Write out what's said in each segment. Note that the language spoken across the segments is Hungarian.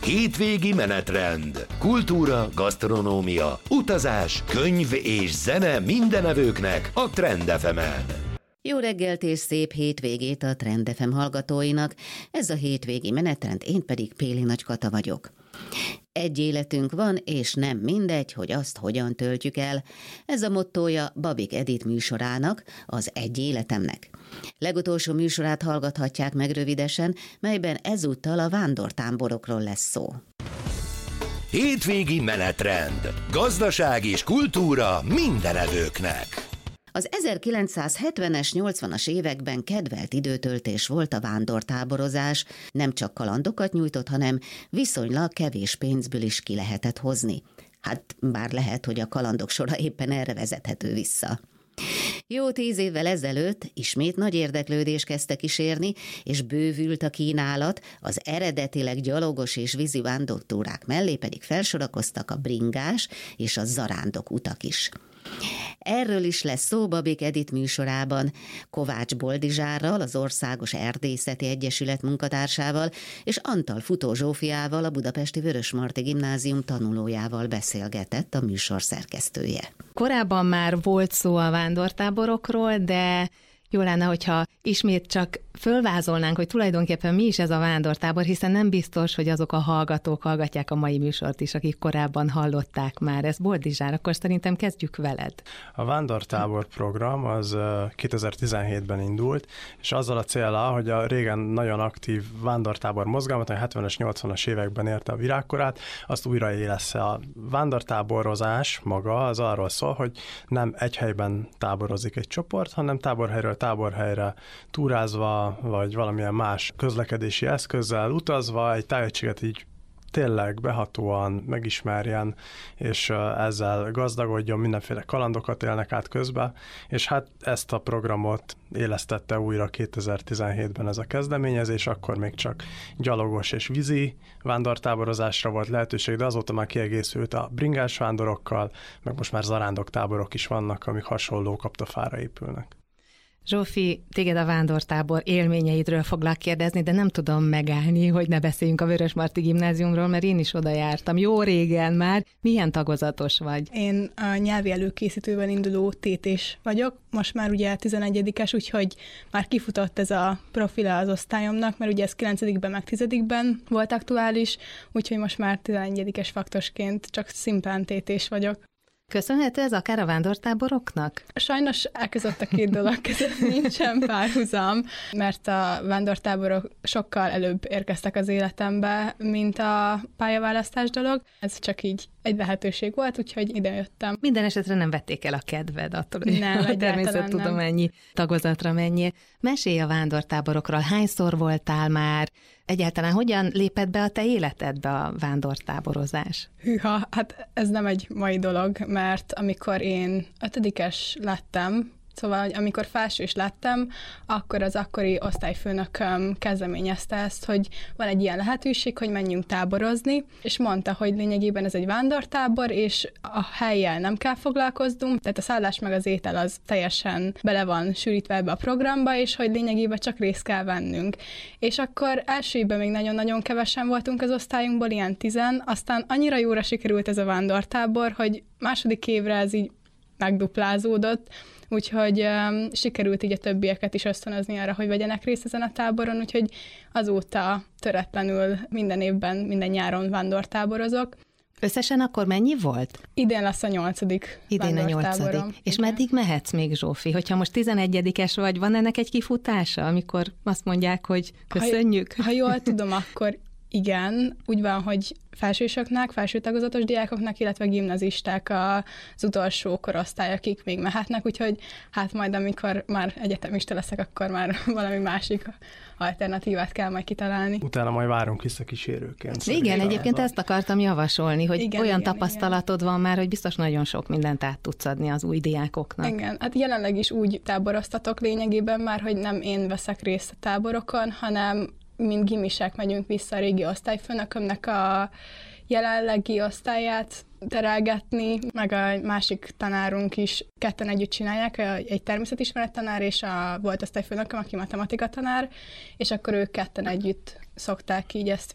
Hétvégi menetrend. Kultúra, gasztronómia, utazás, könyv és zene mindenevőknek a Trend FM-en. Jó reggelt és szép hétvégét a Trend FM hallgatóinak. Ez a hétvégi menetrend, én pedig Péli Nagy Kata vagyok. Egy életünk van, és nem mindegy, hogy azt hogyan töltjük el. Ez a mottója Babik Edit műsorának, az Egy életemnek. Legutolsó műsorát hallgathatják meg rövidesen, melyben ezúttal a vándortáborokról lesz szó. Hétvégi menetrend. Gazdaság és kultúra mindenevőknek. Az 1970-es, 80-as években kedvelt időtöltés volt a vándortáborozás, nem csak kalandokat nyújtott, hanem viszonylag kevés pénzből is ki lehetett hozni. Hát bár lehet, hogy a kalandok sora éppen erre vezethető vissza. Jó 10 évvel ezelőtt ismét nagy érdeklődés kezdte kísérni, és bővült a kínálat, az eredetileg gyalogos és vízi vándortúrák mellé pedig felsorakoztak a bringás és a zarándok utak is. Erről is lesz szó Babik Edit műsorában, Kovács Boldizsárral, az Országos Erdészeti Egyesület munkatársával, és Antal Futó Zsófiával, a Budapesti Vörösmarty Gimnázium tanulójával beszélgetett a műsor szerkesztője. Korábban már volt szó a vándortáborokról, de jó lenne, hogyha ismét csak fölvázolnánk, hogy tulajdonképpen mi is ez a vándortábor, hiszen nem biztos, hogy azok a hallgatók hallgatják a mai műsort is, akik korábban hallották már. Ez Boldizsár, akkor szerintem kezdjük veled. A vándortábor program az 2017-ben indult, és azzal a céllal, hogy a régen nagyon aktív vándortábor mozgalmat, a 70-es, 80-as években érte a virágkorát, azt újraélessze. A vándortáborozás maga az arról szól, hogy nem egy helyben táborozik egy csoport, hanem táborhelyről táborhelyre túrázva, vagy valamilyen más közlekedési eszközzel utazva egy tájegységet így tényleg behatóan megismerjen, és ezzel gazdagodjon, mindenféle kalandokat élnek át közben, és hát ezt a programot élesztette újra 2017-ben ez a kezdeményezés, akkor még csak gyalogos és vízi vándortáborozásra volt lehetőség, de azóta már kiegészült a bringás vándorokkal, meg most már zarándoktáborok is vannak, amik hasonló kaptafára épülnek. Zsófi, téged a vándortábor élményeidről foglak kérdezni, de nem tudom megállni, hogy ne beszéljünk a Vörösmarty Gimnáziumról, mert én is oda jártam. Jó régen már. Milyen tagozatos vagy? Én a nyelvi előkészítőben induló tétés vagyok. Most már ugye 11-es, úgyhogy már kifutott ez a profila az osztályomnak, mert ugye ez 9-ben meg 10-ben volt aktuális, úgyhogy most már 11-es faktosként csak szimplán tétés vagyok. Köszönhető ez akár a vándortáboroknak? Sajnos elkezdett a két dolog között nincsen párhuzam, mert a vándortáborok sokkal előbb érkeztek az életembe, mint a pályaválasztás dolog. Ez csak így egy lehetőség volt, úgyhogy ide jöttem. Minden esetre nem vették el a kedved attól, hogy nem, a természettudományi tagozatra menjél. Mesélj a vándortáborokról, hányszor voltál már? Egyáltalán hogyan lépett be a te életedbe a vándortáborozás? Hűha, hát ez nem egy mai dolog, mert amikor én 5-es lettem, szóval, hogy amikor felsős lettem, akkor az akkori osztályfőnököm kezdeményezte ezt, hogy van egy ilyen lehetőség, hogy menjünk táborozni, és mondta, hogy lényegében ez egy vándortábor, és a hellyel nem kell foglalkoznunk, tehát a szállás meg az étel az teljesen bele van sűrítve ebbe a programba, és hogy lényegében csak részt kell vennünk. És akkor első évben még nagyon-nagyon kevesen voltunk az osztályunkból, ilyen 10, aztán annyira jóra sikerült ez a vándortábor, hogy második évre ez így megduplázódott, úgyhogy sikerült így a többieket is ösztönözni arra, hogy vegyenek részt ezen a táboron, úgyhogy azóta töretlenül minden évben, minden nyáron vándortáborozok. Összesen akkor mennyi volt? Idén lesz a 8. Idén a 8. És meddig mehetsz még, Zsófi? Hogyha most 11-es vagy, van ennek egy kifutása, amikor azt mondják, hogy köszönjük? Ha jól tudom, akkor igen, úgy van, hogy felsősöknek, felsőtagozatos diákoknak, illetve gimnazisták az utolsó korosztály, akik még mehetnek, úgyhogy hát majd amikor már egyetemista leszek, akkor már valami másik alternatívát kell majd kitalálni. Utána majd várunk visszakísérőként. Igen, egyébként ezt akartam javasolni, hogy olyan tapasztalatod van már, hogy biztos nagyon sok mindent át tudsz adni az új diákoknak. Igen, hát jelenleg is úgy táboroztatok lényegében már, hogy nem én veszek részt a táborokon, hanem mint gimisek megyünk vissza a régi osztályfőnökömnek a jelenlegi osztályát terelgetni, meg a másik tanárunk is ketten együtt csinálják, egy természetismeret tanár és a volt osztályfőnököm, aki matematika tanár, és akkor ők ketten együtt szokták így ezt vinni.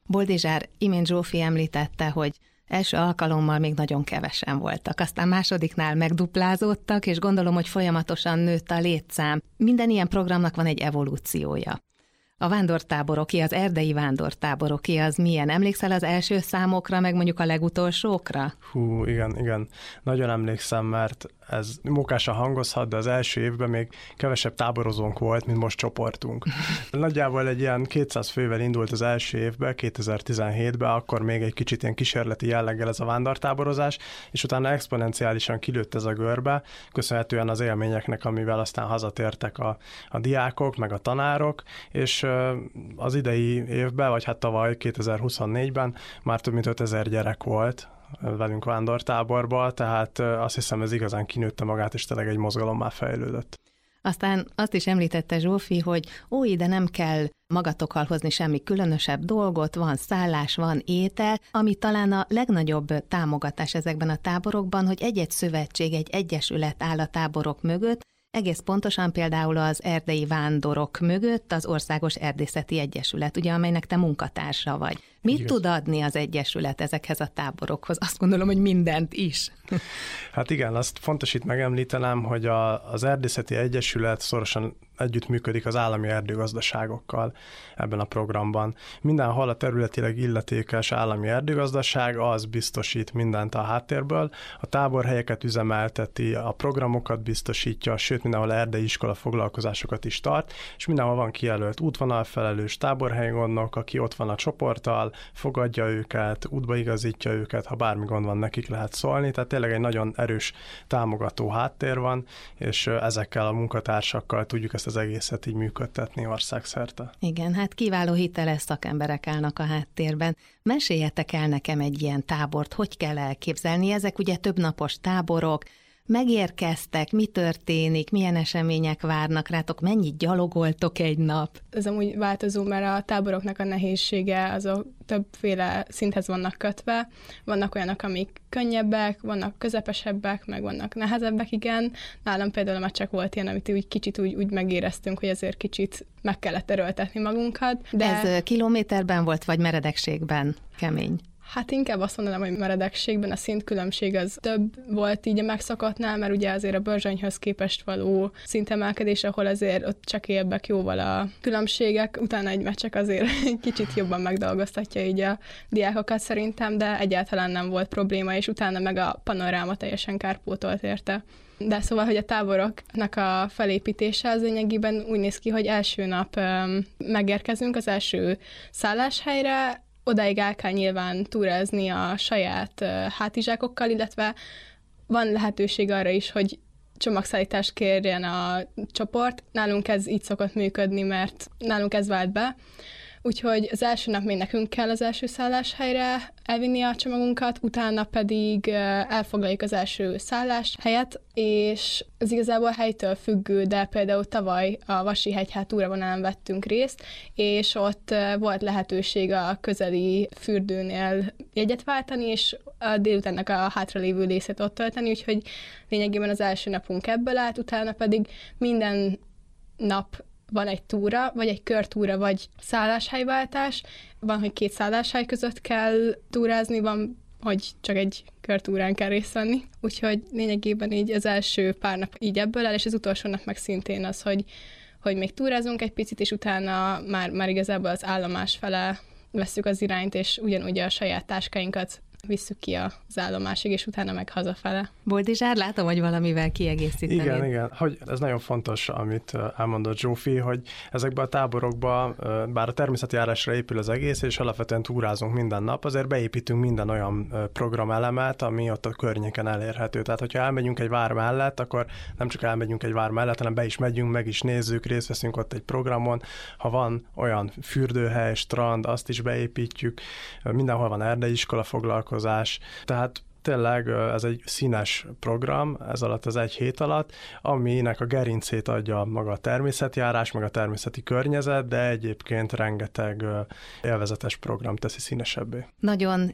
Boldizsár, imént Zsófi említette, hogy első alkalommal még nagyon kevesen voltak, aztán másodiknál megduplázódtak, és gondolom, hogy folyamatosan nőtt a létszám. Minden ilyen programnak van egy evolúciója. A vándortáboroké, az erdei vándortáboroké, az milyen? Emlékszel az első számokra, meg mondjuk a legutolsókra? Hú, igen. Nagyon emlékszem, mert ez mókásan hangozhat, de az első évben még kevesebb táborozónk volt, mint most csoportunk. Nagyjából egy ilyen 200 fővel indult az első évben, 2017-ben, akkor még egy kicsit ilyen kísérleti jelleggel ez a vándortáborozás, és utána exponenciálisan kilőtt ez a görbe, köszönhetően az élményeknek, amivel aztán hazatértek a diákok, meg a tanárok, és az idei évben, vagy hát tavaly 2024-ben már több mint 5000 gyerek volt velünk vándortáborba, tehát azt hiszem ez igazán kinőtte magát, és tényleg egy mozgalommá fejlődött. Aztán azt is említette Zsófi, hogy ide nem kell magatokkal hozni semmi különösebb dolgot, van szállás, van étel, ami talán a legnagyobb támogatás ezekben a táborokban, hogy egy-egy szövetség, egy egyesület áll a táborok mögött, egész pontosan például az erdei vándorok mögött az Országos Erdészeti Egyesület, ugye, amelynek te munkatársa vagy. Mit tud adni az egyesület ezekhez a táborokhoz? Azt gondolom, hogy mindent is. Hát igen, azt fontos itt megemlítenem, hogy az Erdészeti Egyesület szorosan együttműködik az állami erdőgazdaságokkal ebben a programban. Mindenhol a területileg illetékes állami erdőgazdaság az biztosít mindent a háttérből, a táborhelyeket üzemelteti, a programokat biztosítja, sőt mindenhol erdei iskola foglalkozásokat is tart, és mindenhol van kijelölt útvonalfelelős táborhelygondnok, aki ott van a csoporttal, fogadja őket, útbaigazítja őket, ha bármi gond van, nekik lehet szólni, tehát tényleg egy nagyon erős támogató háttér van, és ezekkel a munkatársakkal tudjuk ezt az egészet így működtetni országszerte. Igen, hát kiváló hiteles szakemberek állnak a háttérben. Meséljetek el nekem egy ilyen tábort, hogy kell elképzelni? Ezek ugye többnapos táborok, megérkeztek, mi történik, milyen események várnak rátok, mennyit gyalogoltok egy nap? Ez amúgy változó, mert a táboroknak a nehézsége azok többféle szinthez vannak kötve. Vannak olyanok, amik könnyebbek, vannak közepesebbek, meg vannak nehezebbek, igen. Nálam például már csak volt ilyen, amit úgy megéreztünk, hogy azért kicsit meg kellett erőltetni magunkat. De... Ez kilométerben volt, vagy meredekségben kemény? Hát inkább azt mondanám, hogy meredekségben a szintkülönbség az több volt így a megszokottnál, mert ugye azért a Börzsönyhöz képest való szintemelkedés, ahol azért ott csak éljek jóval a különbségek, utána egy meccsek azért kicsit jobban megdolgoztatja így a diákokat szerintem, de egyáltalán nem volt probléma, és utána meg a panoráma teljesen kárpótolt érte. De szóval, hogy a táboroknak a felépítése az lényegében úgy néz ki, hogy első nap megérkezünk az első szálláshelyre, odáig el kell nyilván túrázni a saját hátizsákokkal, illetve van lehetőség arra is, hogy csomagszállítást kérjen a csoport. Nálunk ez így szokott működni, mert nálunk ez vált be. Úgyhogy az első nap még nekünk kell az első szálláshelyre elvinni a csomagunkat, utána pedig elfoglaljuk az első szálláshelyet, és ez igazából helytől függő, de például tavaly a Vasi-hegy túravonalán vettünk részt, és ott volt lehetőség a közeli fürdőnél jegyet váltani, és a délutánnak a hátralévő részét ott tölteni, úgyhogy lényegében az első napunk ebből állt, utána pedig minden nap van egy túra, vagy egy körtúra, vagy szálláshelyváltás. Van, hogy 2 szálláshely között kell túrázni, van, hogy csak egy körtúrán kell részt venni. Úgyhogy lényegében így az első pár nap így ebből áll, és az utolsó nap meg szintén az, hogy még túrázunk egy picit, és utána már igazából az állomás fele vesszük az irányt, és ugyanúgy a saját táskáinkat visszük ki az állomásig, és utána meg hazafele. Boldizsár, látom, hogy valamivel kiegészíteni. Igen, hogy ez nagyon fontos, amit elmondott Zsófi, hogy ezekben a táborokban, bár a természetjárásra épül az egész, és alapvetően túrázunk minden nap, azért beépítünk minden olyan programelemet, ami ott a környéken elérhető. Tehát, hogyha elmegyünk egy vár mellett, akkor nem csak elmegyünk egy vár mellett, hanem be is megyünk, meg is nézzük, részt veszünk ott egy programon. Ha van olyan fürdőhely, strand, azt is beépítjük. Mindenhol van erdei iskola foglalkozás. Tehát tényleg ez egy színes program, ez alatt az egy hét alatt, aminek a gerincét adja maga a természetjárás, meg a természeti környezet, de egyébként rengeteg élvezetes program teszi színesebbé. Nagyon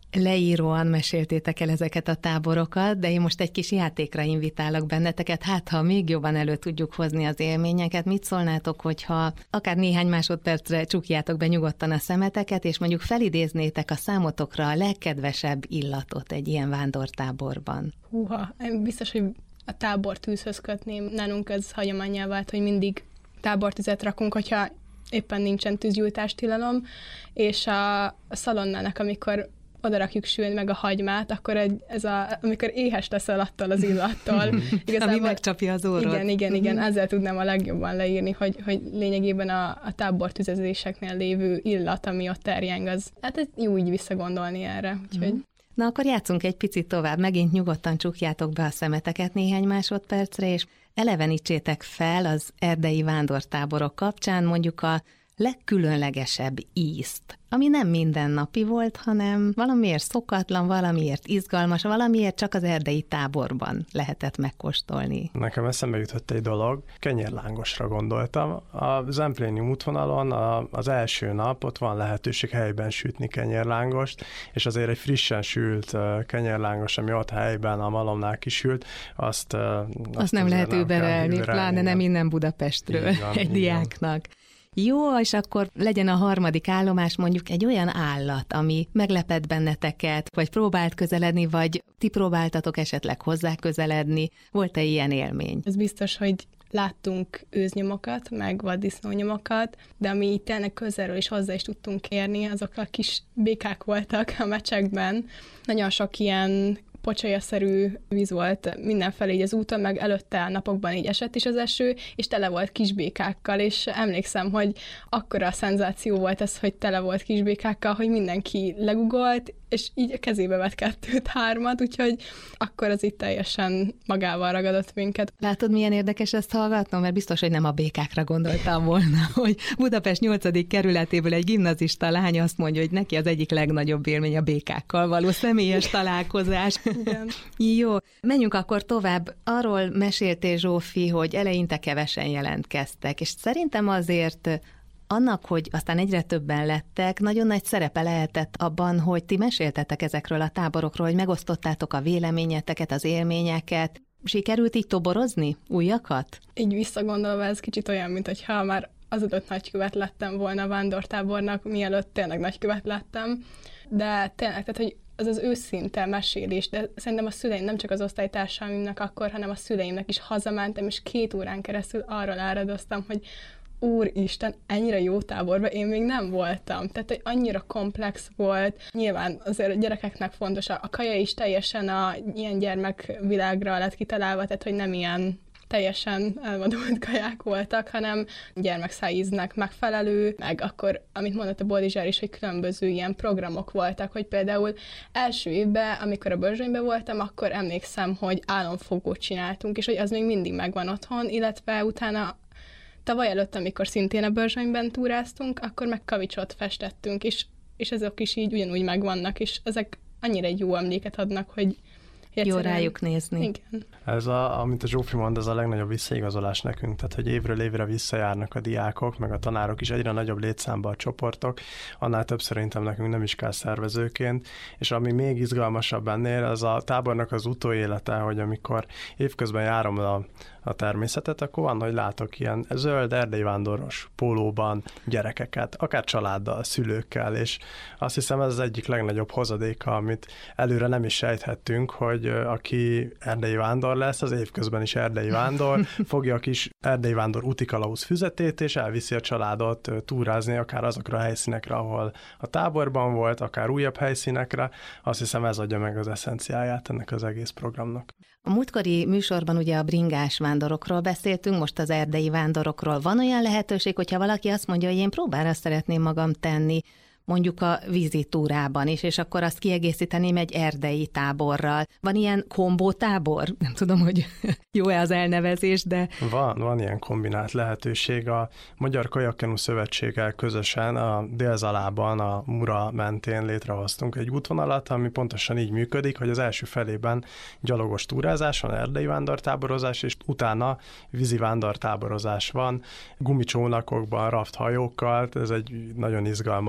leíróan meséltétek el ezeket a táborokat, de én most egy kis játékra invitálok benneteket, hát ha még jobban elő tudjuk hozni az élményeket, mit szólnátok, hogyha akár néhány másodpercre csukjátok be nyugodtan a szemeteket, és mondjuk felidéznétek a számotokra a legkedvesebb illatot egy ilyen vándortáborban? Húha, biztos, hogy a tábortűzhöz kötném. Nálunk ez hagyománnyá vált, hogy mindig tábortüzet rakunk, hogyha éppen nincsen tűzgyújtástilalom, és a szalonnának, amikor oda rakjuk sülni meg a hagymát, akkor amikor éhes leszel attól az illattól. Ami megcsapja az orrod. Igen, ezzel tudnám a legjobban leírni, hogy lényegében a tábortüzezéseknél lévő illat, ami ott terjeng, az hát jó így visszagondolni erre. Úgyhogy... Na akkor játszunk egy picit tovább, megint nyugodtan csukjátok be a szemeteket néhány másodpercre, és elevenítsétek fel az erdei vándortáborok kapcsán mondjuk a legkülönlegesebb ízt, ami nem mindennapi volt, hanem valamiért szokatlan, valamiért izgalmas, valamiért csak az erdei táborban lehetett megkóstolni. Nekem eszembe jutott egy dolog, kenyérlángosra gondoltam. A Zempléni útvonalon az első nap ott van lehetőség helyben sütni kenyérlángost, és azért egy frissen sült kenyérlángos, ami ott helyben a malomnál kisült, azt nem lehet überelni, pláne nem innen Budapestről van, egy diáknak. Jó, és akkor legyen a harmadik állomás mondjuk egy olyan állat, ami meglepett benneteket, vagy próbált közeledni, vagy ti próbáltatok esetleg hozzá közeledni. Volt-e ilyen élmény? Ez biztos, hogy láttunk őznyomokat, meg vaddisznónyomokat, de ami itt tényleg közelről is hozzá is tudtunk érni, azok a kis békák voltak a mecsekben. Nagyon sok ilyen pocsolyaszerű víz volt mindenfelé így az úton, meg előtte a napokban így esett is az eső, és tele volt kisbékákkal, és emlékszem, hogy akkora a szenzáció volt ez, hogy tele volt kisbékákkal, hogy mindenki legugolt, és így a kezébe vett 2-3, úgyhogy akkor az itt teljesen magával ragadott minket. Látod, milyen érdekes ezt hallgatnom, mert biztos, hogy nem a békákra gondoltam volna, hogy Budapest 8. kerületéből egy gimnazista lány azt mondja, hogy neki az egyik legnagyobb élmény a békákkal való személyes találkozás. Igen. Jó, menjünk akkor tovább. Arról meséltél, Zsófi, hogy eleinte kevesen jelentkeztek, és szerintem azért annak, hogy aztán egyre többen lettek, nagyon nagy szerepe lehetett abban, hogy ti meséltetek ezekről a táborokról, hogy megosztottátok a véleményeteket, az élményeket. Sikerült így toborozni újakat? Így visszagondolva ez kicsit olyan, mintha már azelőtt nagykövet lettem volna a vándortábornak, mielőtt tényleg nagykövet lettem. De tényleg, tehát, hogy az őszinte mesélés, de szerintem a szüleim, nem csak az osztálytársaimnak akkor, hanem a szüleimnek is hazamentem, és 2 órán keresztül arról áradoztam, hogy Úristen, ennyire jó táborban én még nem voltam. Tehát, hogy annyira komplex volt. Nyilván azért a gyerekeknek fontos, a kaja is teljesen a ilyen gyermekvilágra lett kitalálva, tehát, hogy nem ilyen teljesen elvadult kaják voltak, hanem gyermekszájíznek megfelelő, meg akkor, amit mondott a Boldizsár is, hogy különböző ilyen programok voltak, hogy például első évben, amikor a Börzsönyben voltam, akkor emlékszem, hogy álomfogót csináltunk, és hogy az még mindig megvan otthon, illetve utána tavaly előtt, amikor szintén a Börzsönyben túráztunk, akkor meg kavicsot festettünk, és ezek is így ugyanúgy megvannak, és ezek annyira egy jó emléket adnak, hogy jó rájuk nézni. Igen. Ez amit a Zsófi mond, ez a legnagyobb visszaigazolás nekünk, tehát hogy évről évre visszajárnak a diákok, meg a tanárok is, egyre nagyobb létszámban a csoportok, annál több szerintem nekünk nem is kell szervezőként, és ami még izgalmasabb ennél, az a tábornak az utóélete, hogy amikor évközben járom a természetet, akkor van, hogy látok ilyen zöld erdei vándoros pólóban gyerekeket, akár családdal, szülőkkel, és azt hiszem ez az egyik legnagyobb hozadéka, amit előre nem is sejthettünk, hogy aki erdei vándor lesz, az évközben is erdei vándor, fogja a kis erdei vándor útikalauz füzetét, és elviszi a családot túrázni, akár azokra a helyszínekre, ahol a táborban volt, akár újabb helyszínekre. Azt hiszem ez adja meg az eszenciáját ennek az egész programnak. A múltkori műsorban ugye a bringás vándorokról beszéltünk, most az erdei vándorokról. Van olyan lehetőség, hogyha valaki azt mondja, hogy én próbára szeretném magam tenni, mondjuk a vízitúrában is, és akkor azt kiegészíteném egy erdei táborral. Van ilyen kombótábor? Nem tudom, hogy jó-e az elnevezés, de... Van ilyen kombinált lehetőség. A Magyar Kajakkenu Szövetséggel közösen a Délzalában, a Mura mentén létrehoztunk egy útvonalat, ami pontosan így működik, hogy az első felében gyalogos túrázás van, erdei vándortáborozás, és utána vízi vándortáborozás van, gumicsónakokban, rafthajókkal, ez egy nagyon izgalmas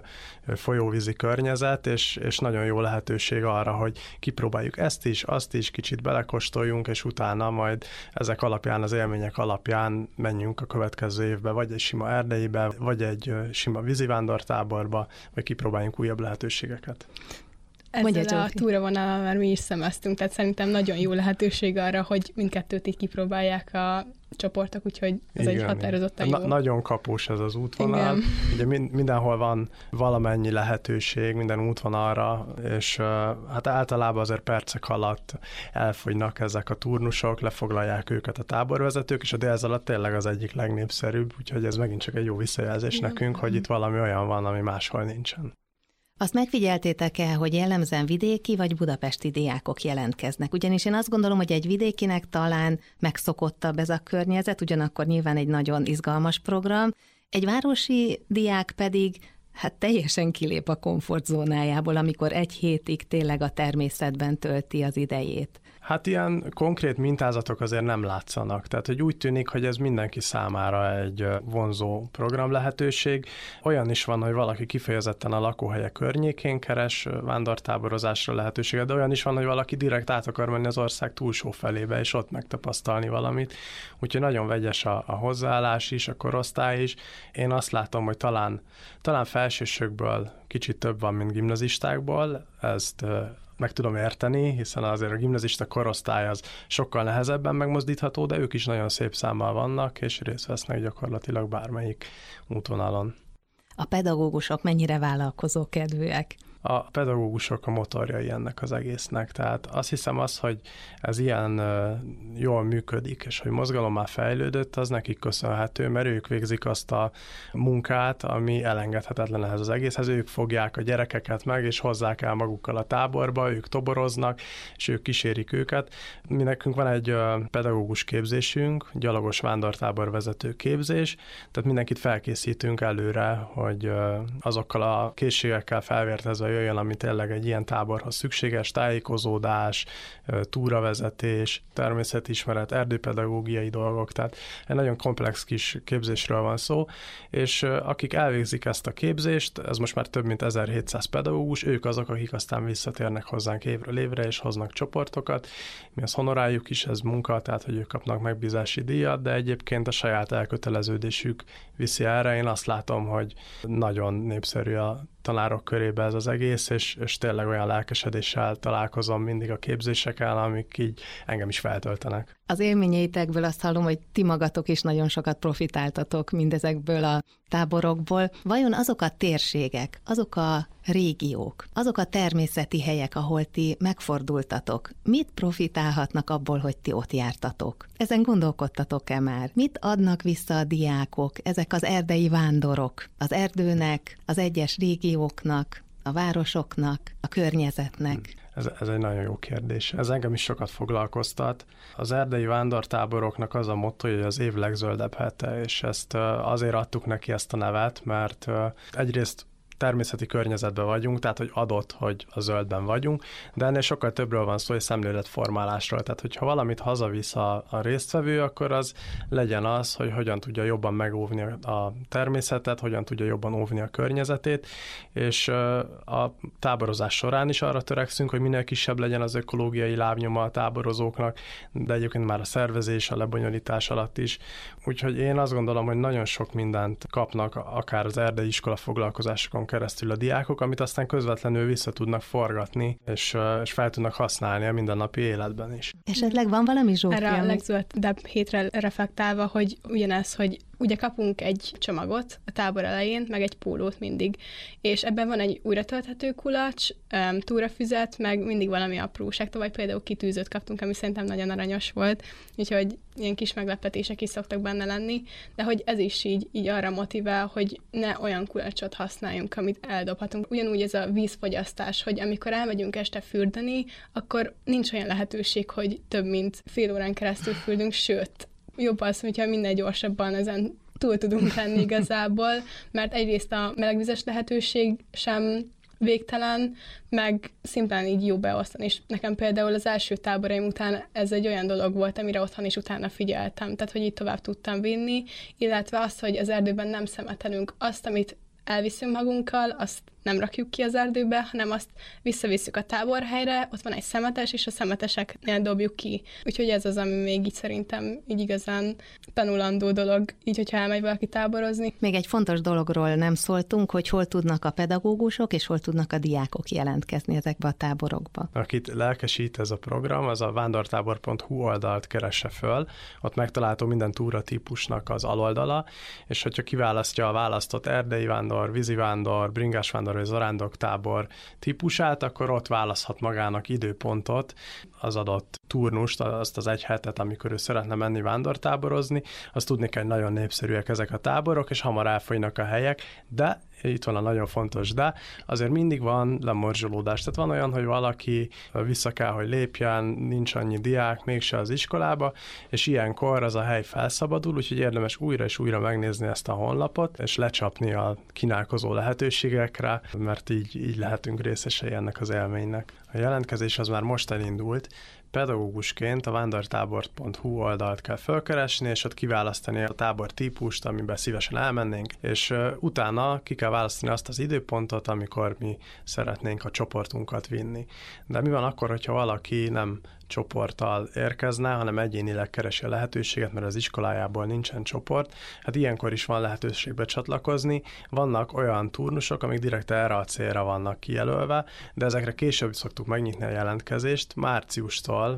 folyóvízi környezet, és nagyon jó lehetőség arra, hogy kipróbáljuk ezt is, azt is, kicsit belekóstoljunk, és utána majd ezek alapján, az élmények alapján menjünk a következő évbe, vagy egy sima erdeibe, vagy egy sima vízivándortáborba, vagy kipróbáljunk újabb lehetőségeket. Ezzel a túravonalon már mi is szemeztünk, tehát szerintem nagyon jó lehetőség arra, hogy mindkettőt így kipróbálják a csoportok, úgyhogy ez egy határozottan jó. Nagyon kapós ez az útvonal. Igen. Ugye mindenhol van valamennyi lehetőség, minden útvonalra, és hát általában azért percek alatt elfogynak ezek a turnusok, lefoglalják őket a táborvezetők, és a délz alatt tényleg az egyik legnépszerűbb, úgyhogy ez megint csak egy jó visszajelzés nekünk, hogy itt valami olyan van, ami máshol nincsen. Azt megfigyeltétek-e, hogy jellemzően vidéki vagy budapesti diákok jelentkeznek? Ugyanis én azt gondolom, hogy egy vidékinek talán megszokottabb ez a környezet, ugyanakkor nyilván egy nagyon izgalmas program, egy városi diák pedig hát teljesen kilép a komfortzónájából, amikor egy hétig tényleg a természetben tölti az idejét. Hát ilyen konkrét mintázatok azért nem látszanak, tehát hogy úgy tűnik, hogy ez mindenki számára egy vonzó program lehetőség. Olyan is van, hogy valaki kifejezetten a lakóhelye környékén keres vándortáborozásra lehetőséget, de olyan is van, hogy valaki direkt át akar menni az ország túlsó felébe, és ott megtapasztalni valamit. Úgyhogy nagyon vegyes a hozzáállás is, a korosztály is. Én azt látom, hogy talán felsősökből kicsit több van, mint gimnazistákból, ezt meg tudom érteni, hiszen azért a gimnazista korosztály az sokkal nehezebben megmozdítható, de ők is nagyon szép számmal vannak, és részt vesznek gyakorlatilag bármelyik útvonalon. A pedagógusok mennyire vállalkozókedvűek? A pedagógusok a motorjai ennek az egésznek, tehát azt hiszem hogy ez ilyen jól működik, és hogy mozgalommá fejlődött, az nekik köszönhető, mert ők végzik azt a munkát, ami elengedhetetlen ehhez az egészhez, ők fogják a gyerekeket meg, és hozzák el magukkal a táborba, ők toboroznak, és ők kísérik őket. Mi nekünk van egy pedagógus képzésünk, gyalogos vándortábor vezető képzés, tehát mindenkit felkészítünk előre, hogy azokkal a készségekkel felvértezve jöjjön, ami tényleg egy ilyen táborhoz szükséges, tájékozódás, túravezetés, természetismeret, erdőpedagógiai dolgok, tehát egy nagyon komplex kis képzésről van szó, és akik elvégzik ezt a képzést, ez most már több mint 1700 pedagógus, ők azok, akik aztán visszatérnek hozzánk évről évre, és hoznak csoportokat. Mi azt honoráljuk is, ez munka, tehát hogy ők kapnak megbízási díjat, de egyébként a saját elköteleződésük viszi erre. Én azt látom, hogy nagyon népszerű a tanárok körében ez az egész, és tényleg olyan lelkesedéssel találkozom mindig a képzéseken, amik így engem is feltöltenek. Az élményeitekből azt hallom, hogy ti magatok is nagyon sokat profitáltatok mindezekből a táborokból. Vajon azok a térségek, azok a régiók, azok a természeti helyek, ahol ti megfordultatok, mit profitálhatnak abból, hogy ti ott jártatok? Ezen gondolkodtatok-e már? Mit adnak vissza a diákok, ezek az erdei vándorok az erdőnek, az egyes régióknak, a városoknak, a környezetnek? Ez egy nagyon jó kérdés. Ez engem is sokat foglalkoztat. Az erdei vándortáboroknak az a motto, hogy az év legzöldebb hete, és ezt azért adtuk neki ezt a nevet, mert egyrészt természeti környezetben vagyunk, tehát hogy adott, hogy a zöldben vagyunk, de ennél sokkal többről van szó, hogy szemléletformálásról. Tehát, hogyha valamit hazavisz a résztvevő, akkor az legyen az, hogy hogyan tudja jobban megóvni a természetet, hogyan tudja jobban óvni a környezetét, és a táborozás során is arra törekszünk, hogy minél kisebb legyen az ökológiai lábnyoma a táborozóknak, de egyébként már a szervezés, a lebonyolítás alatt is. Úgyhogy én azt gondolom, hogy nagyon sok mindent kapnak akár az erdei iskola foglalkozásokon keresztül a diákok, amit aztán közvetlenül vissza tudnak forgatni, és fel tudnak használni a mindennapi életben is. Esetleg van valami Zsófia? Erre a legzöldebb hétre reflektálva, hogy ugyanez, hogy ugye kapunk egy csomagot a tábor elején, meg egy pólót mindig, és ebben van egy újratölthető kulacs, túrafüzet, meg mindig valami apróság, vagy például kitűzőt kaptunk, ami szerintem nagyon aranyos volt, úgyhogy ilyen kis meglepetések is szoktak benne lenni, de hogy ez is így arra motivál, hogy ne olyan kulacsot használjunk, amit eldobhatunk. Ugyanúgy ez a vízfogyasztás, hogy amikor elmegyünk este fürdeni, akkor nincs olyan lehetőség, hogy több mint fél órán keresztül fürdünk, sőt, jobb az, hogyha minél gyorsabban ezen túl tudunk lenni igazából, mert egyrészt a melegvizes lehetőség sem végtelen, meg szimplán így jó beosztani. És nekem például az első táboraim után ez egy olyan dolog volt, amire otthon is utána figyeltem, tehát hogy így tovább tudtam vinni, illetve azt, hogy az erdőben nem szemetelünk azt, amit elviszünk magunkkal, azt nem rakjuk ki az erdőbe, hanem azt visszavisszük a táborhelyre, ott van egy szemetes, és a szemeteseknél dobjuk ki. Úgyhogy ez az, ami még így szerintem így igazán tanulandó dolog, így hogyha elmegy valaki táborozni. Még egy fontos dologról nem szóltunk, hogy hol tudnak a pedagógusok, és hol tudnak a diákok jelentkezni ezekbe a táborokba. Akit lelkesít ez a program, az a vándortábor.hu oldalt keresse föl, ott megtalálható minden túratípusnak az aloldala, és hogyha kiválasztja a választott erdei vándor, vízi vándor, bringás vándor, vagy zarándoktábor típusát, akkor ott választhat magának időpontot, az adott turnust, azt az egy hetet, amikor ő szeretne menni vándortáborozni. Azt tudni kell, hogy nagyon népszerűek ezek a táborok, és hamar elfogynak a helyek, de itt van a nagyon fontos de, azért mindig van lemorzsolódás. Tehát van olyan, hogy valaki vissza kell, hogy lépjen, nincs annyi diák, mégse az iskolába, és ilyenkor az a hely felszabadul, úgyhogy érdemes újra és újra megnézni ezt a honlapot, és lecsapni a kínálkozó lehetőségekre, mert így lehetünk részesei ennek az élménynek. A jelentkezés az már most elindult, pedagógusként a vándortábor.hu oldalt kell felkeresni, és ott kiválasztani a tábor típust, amiben szívesen elmennénk, és utána ki kell választani azt az időpontot, amikor mi szeretnénk a csoportunkat vinni. De mi van akkor, hogyha valaki nem csoporttal érkezne, hanem egyénileg keresi a lehetőséget, mert az iskolájából nincsen csoport. Hát ilyenkor is van lehetőség becsatlakozni. Vannak olyan turnusok, amik direkt erre a célra vannak kijelölve, de ezekre később szoktuk megnyitni a jelentkezést. Március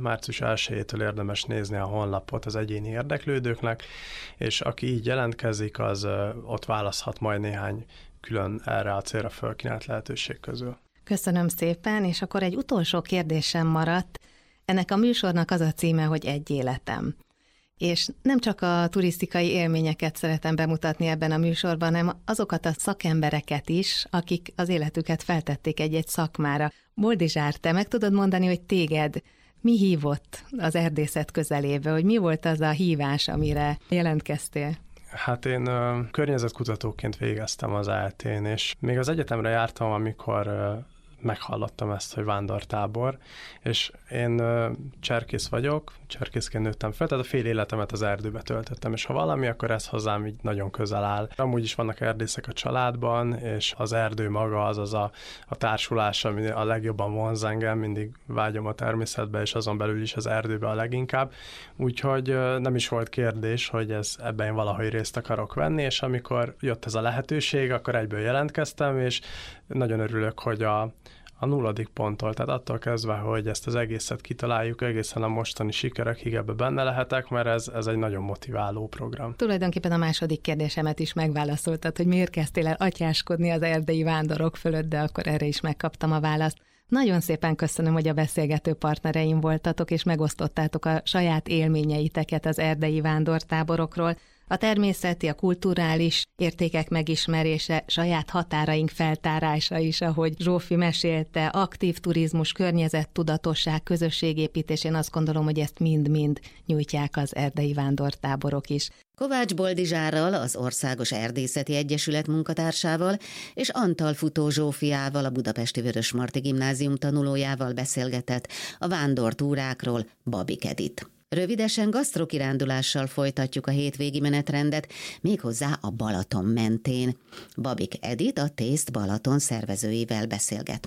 1-től érdemes nézni a honlapot az egyéni érdeklődőknek, és aki így jelentkezik, az ott választhat majd néhány külön erre a célra felkínált lehetőség közül. Köszönöm szépen, és akkor egy utolsó kérdésem maradt. Ennek a műsornak az a címe, hogy Egy életem. És nem csak a turisztikai élményeket szeretem bemutatni ebben a műsorban, hanem azokat a szakembereket is, akik az életüket feltették egy-egy szakmára. Boldizsár, te meg tudod mondani, hogy téged mi hívott az erdészet közelébe, hogy mi volt az a hívás, amire jelentkeztél? Hát én környezetkutatóként végeztem az ELTE-n, és még az egyetemre jártam, amikor meghallottam ezt, hogy vándortábor, és én cserkész vagyok, cserkészként nőttem fel, tehát a fél életemet az erdőbe töltöttem, és ha valami, akkor ez hozzám így nagyon közel áll. Amúgy is vannak erdészek a családban, és az erdő maga az a társulás, ami a legjobban vonz engem, mindig vágyom a természetbe, és azon belül is az erdőbe a leginkább. Úgyhogy nem is volt kérdés, hogy ebben én valahogy részt akarok venni, és amikor jött ez a lehetőség, akkor egyből jelentkeztem, és nagyon örülök, hogy a 0. ponttól, tehát attól kezdve, hogy ezt az egészet kitaláljuk, egészen a mostani sikerekig ebbe benne lehetek, mert ez egy nagyon motiváló program. Tulajdonképpen a második kérdésemet is megválaszoltad, hogy miért kezdtél el atyáskodni az erdei vándorok fölött, de akkor erre is megkaptam a választ. Nagyon szépen köszönöm, hogy a beszélgető partnereim voltatok, és megosztottátok a saját élményeiteket az erdei vándortáborokról. A természeti, a kulturális értékek megismerése, saját határaink feltárása is, ahogy Zsófi mesélte, aktív turizmus, környezettudatosság, közösségépítés, én azt gondolom, hogy ezt mind-mind nyújtják az erdei vándortáborok is. Kovács Boldizsárral, az Országos Erdészeti Egyesület munkatársával, és Antal Futó Zsófiával, a Budapesti Vörösmarty Gimnázium tanulójával beszélgetett a vándortúrákról Babik Edit. Rövidesen gasztrokirándulással folytatjuk a hétvégi menetrendet, méghozzá a Balaton mentén. Babik Edit, a Taste Balaton szervezőivel beszélget